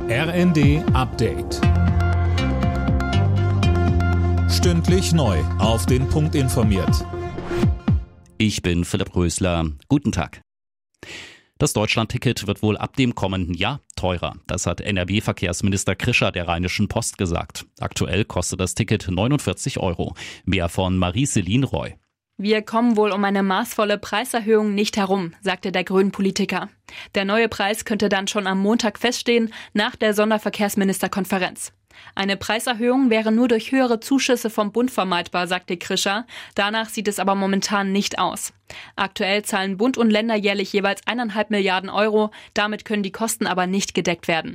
RND Update. Stündlich neu auf den Punkt informiert. Ich bin Philipp Rösler. Guten Tag. Das Deutschland-Ticket wird wohl ab dem kommenden Jahr teurer. Das hat NRW-Verkehrsminister Krischer der Rheinischen Post gesagt. Aktuell kostet das Ticket 49 €. Mehr von Marie-Céline Roy. Wir kommen wohl um eine maßvolle Preiserhöhung nicht herum, sagte der Grünen-Politiker. Der neue Preis könnte dann schon am Montag feststehen, nach der Sonderverkehrsministerkonferenz. Eine Preiserhöhung wäre nur durch höhere Zuschüsse vom Bund vermeidbar, sagte Krischer. Danach sieht es aber momentan nicht aus. Aktuell zahlen Bund und Länder jährlich jeweils 1,5 Milliarden €. Damit können die Kosten aber nicht gedeckt werden.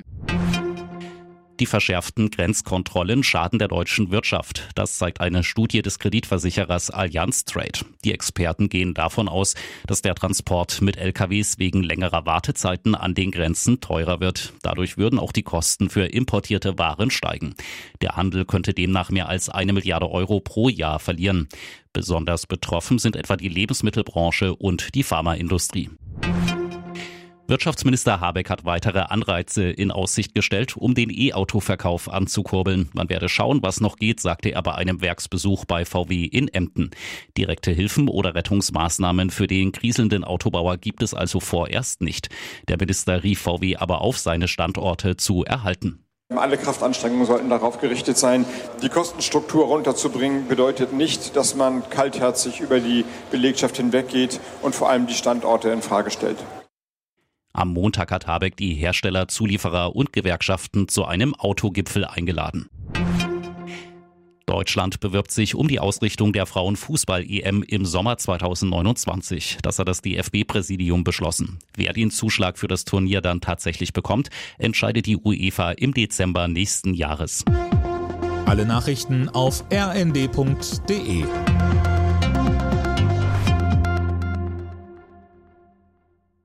Die verschärften Grenzkontrollen schaden der deutschen Wirtschaft. Das zeigt eine Studie des Kreditversicherers Allianz Trade. Die Experten gehen davon aus, dass der Transport mit LKWs wegen längerer Wartezeiten an den Grenzen teurer wird. Dadurch würden auch die Kosten für importierte Waren steigen. Der Handel könnte demnach mehr als 1 Milliarde € pro Jahr verlieren. Besonders betroffen sind etwa die Lebensmittelbranche und die Pharmaindustrie. Wirtschaftsminister Habeck hat weitere Anreize in Aussicht gestellt, um den E-Auto-Verkauf anzukurbeln. Man werde schauen, was noch geht, sagte er bei einem Werksbesuch bei VW in Emden. Direkte Hilfen oder Rettungsmaßnahmen für den kriselnden Autobauer gibt es also vorerst nicht. Der Minister rief VW aber auf, seine Standorte zu erhalten. Alle Kraftanstrengungen sollten darauf gerichtet sein, die Kostenstruktur runterzubringen. Bedeutet nicht, dass man kaltherzig über die Belegschaft hinweggeht und vor allem die Standorte in Frage stellt. Am Montag hat Habeck die Hersteller, Zulieferer und Gewerkschaften zu einem Autogipfel eingeladen. Deutschland bewirbt sich um die Ausrichtung der Frauenfußball-EM im Sommer 2029. Das hat das DFB-Präsidium beschlossen. Wer den Zuschlag für das Turnier dann tatsächlich bekommt, entscheidet die UEFA im Dezember nächsten Jahres. Alle Nachrichten auf rnd.de.